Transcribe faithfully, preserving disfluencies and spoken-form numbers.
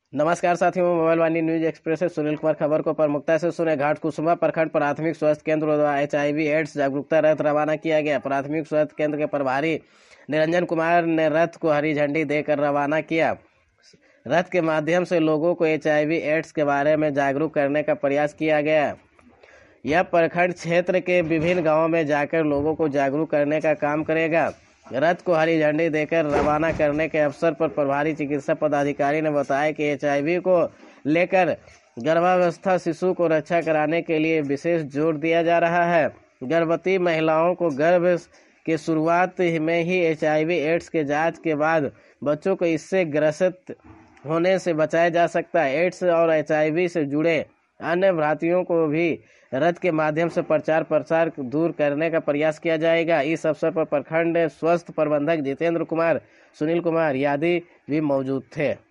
नमस्कार साथियों, मोबाइल वाणी news express से सुनील कुमार खबर को प्रमुखता से सुने। घाटकुसुम्भा प्रखंड प्राथमिक स्वास्थ्य केंद्र द्वारा एच आई वी एड्स जागरूकता रथ रवाना किया गया। प्राथमिक स्वास्थ्य केंद्र के प्रभारी निरंजन कुमार ने रथ को हरी झंडी देकर रवाना किया। रथ के माध्यम से लोगों को एच आई वी एड्स के बारे में जागरूक करने का प्रयास किया गया। यह प्रखंड क्षेत्र के विभिन्न गाँवों में जाकर लोगों को जागरूक करने का काम करेगा। रथ को हरी झंडी देकर रवाना करने के अवसर पर प्रभारी चिकित्सा पदाधिकारी ने बताया कि एच आई वी को लेकर गर्भावस्था शिशु को रक्षा कराने के लिए विशेष जोर दिया जा रहा है। गर्भवती महिलाओं को गर्भ के शुरुआत में ही एच आई वी एड्स के जांच के बाद बच्चों को इससे ग्रसित होने से बचाया जा सकता है। एड्स और एच आई वी से जुड़े अन्य भ्रांतियों को भी रथ के माध्यम से प्रचार प्रसार दूर करने का प्रयास किया जाएगा। इस अवसर पर प्रखंड स्वास्थ्य प्रबंधक जितेंद्र कुमार, सुनील कुमार आदि भी मौजूद थे।